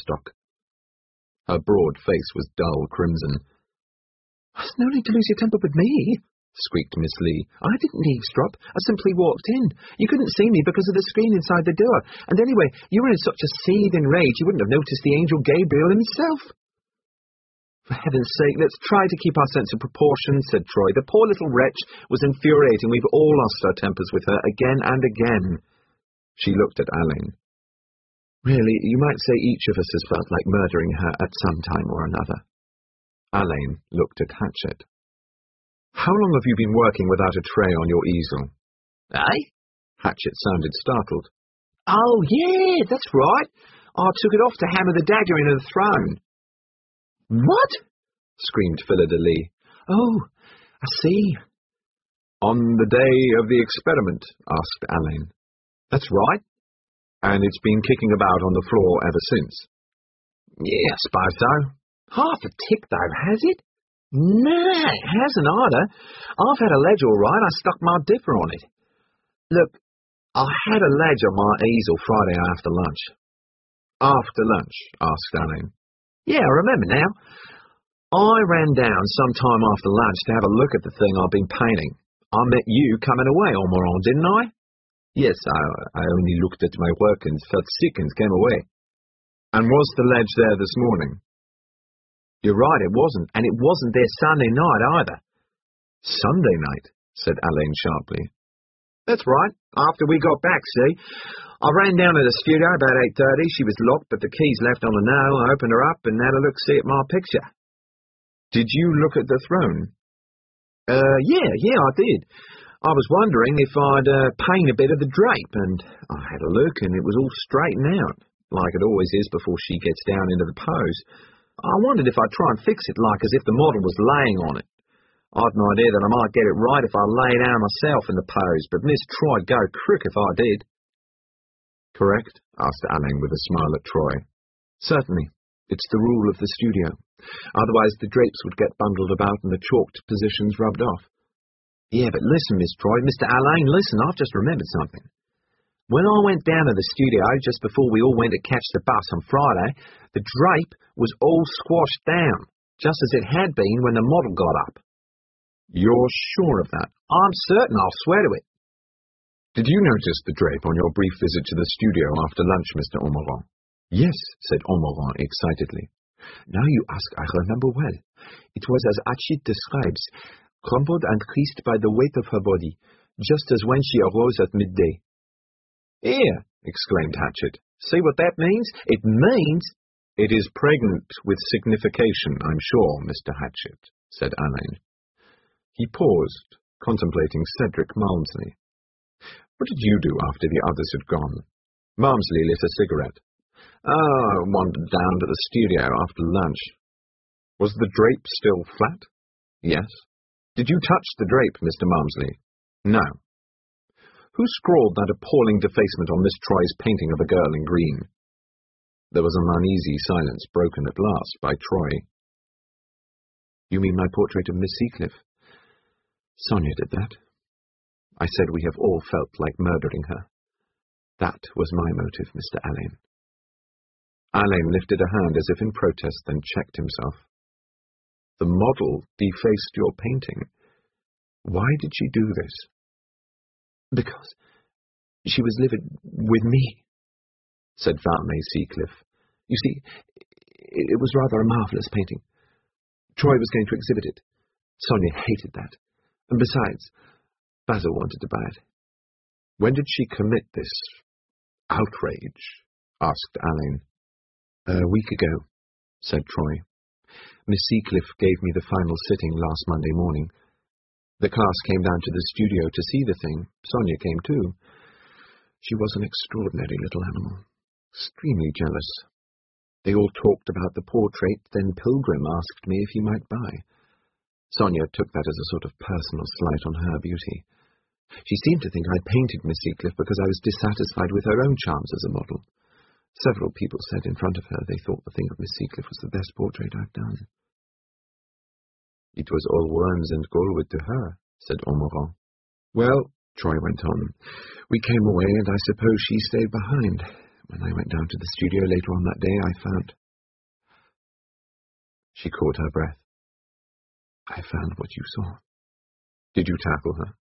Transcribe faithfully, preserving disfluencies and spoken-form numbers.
stock. Her broad face was dull crimson. "There's no need to lose your temper with me," squeaked Miss Lee. "I didn't eavesdrop. I simply walked in. You couldn't see me because of the screen inside the door. And anyway, you were in such a seething rage you wouldn't have noticed the angel Gabriel himself." "For heaven's sake, let's try to keep our sense of proportion," said Troy. "The poor little wretch was infuriating. We've all lost our tempers with her again and again." She looked at Alain. "Really, you might say each of us has felt like murdering her at some time or another." Alain looked at Hatchet. "How long have you been working without a tray on your easel?" Eh? Hatchet sounded startled. "Oh, yeah, that's right. I took it off to hammer the dagger into the throne." "What?" screamed Philida-Lee. "Oh, I see." "On the day of the experiment?" asked Alain. "That's right." "And it's been kicking about on the floor ever since?" "Yeah, I suppose so. Half a tick, though, has it?" "Nah, it hasn't either. I've had a ledge all right. I stuck my dipper on it. Look, I had a ledge on my easel Friday after lunch." "After lunch?" asked Alain. "Yeah, I remember now. I ran down some time after lunch to have a look at the thing I've been painting. I met you coming away, Ormond, didn't I?" "Yes, I, I only looked at my work and felt sick and came away." "And was the ledge there this morning?" "You're right, it wasn't, and it wasn't there Sunday night either." "Sunday night?" said Alain sharply. "That's right, after we got back, see? I ran down to the studio about eight thirty. She was locked, but the keys left on the nail. I opened her up and had a look-see at my picture." "Did you look at the throne?" Uh, yeah, yeah, I did. I was wondering if I'd uh, paint a bit of the drape, and I had a look, and it was all straightened out, like it always is before she gets down into the pose. I wondered if I'd try and fix it like as if the model was laying on it. I'd an idea that I might get it right if I lay down myself in the pose, but Miss Troy'd go crook if I did." "Correct?" asked Alain with a smile at Troy. "Certainly. It's the rule of the studio. Otherwise the drapes would get bundled about and the chalked positions rubbed off." "Yeah, but listen, Miss Troy, Mister Alain, listen, I've just remembered something. When I went down to the studio just before we all went to catch the bus on Friday, the drape was all squashed down, just as it had been when the model got up." "You're sure of that?" "I'm certain, I'll swear to it." "Did you notice the drape on your brief visit to the studio after lunch, Mister Ormond?" "Yes," said Ormond excitedly. "Now you ask, I remember well. It was as Hatchet describes, crumpled and creased by the weight of her body, just as when she arose at midday." "Here," exclaimed Hatchet. "See what that means? It means—" "It is pregnant with signification, I'm sure, Mister Hatchet," said Alain. He paused, contemplating Cedric Malmsley. "What did you do after the others had gone?" Malmsley lit a cigarette. "Oh, I wandered down to the studio after lunch." "Was the drape still flat?" "Yes." "Did you touch the drape, Mister Malmsley?" "No." "Who scrawled that appalling defacement on Miss Troy's painting of a girl in green?" There was an uneasy silence, broken at last by Troy. "You mean my portrait of Miss Seacliff? Sonia did that. I said we have all felt like murdering her. That was my motive, Mister Alain." Alain lifted a hand as if in protest, then checked himself. "The model defaced your painting. Why did she do this?" "Because she was living with me," said Varney Seacliff. "You see, it was rather a marvellous painting. Troy was going to exhibit it. Sonia hated that. And besides, Basil wanted to buy it." "When did she commit this outrage?" asked Alain. "A week ago," said Troy. "Miss Seacliff gave me the final sitting last Monday morning. The class came down to the studio to see the thing. Sonia came too. She was an extraordinary little animal, extremely jealous. They all talked about the portrait, then Pilgrim asked me if he might buy. Sonia took that as a sort of personal slight on her beauty. She seemed to think I'd painted Miss Seacliff because I was dissatisfied with her own charms as a model. Several people said in front of her they thought the thing of Miss Seacliff was the best portrait I've done." "It was all worms and Galwood to her," said Ormond. "Well," Troy went on, "we came away, and I suppose she stayed behind. When I went down to the studio later on that day, I found... She caught her breath. I found what you saw. Did you tackle her?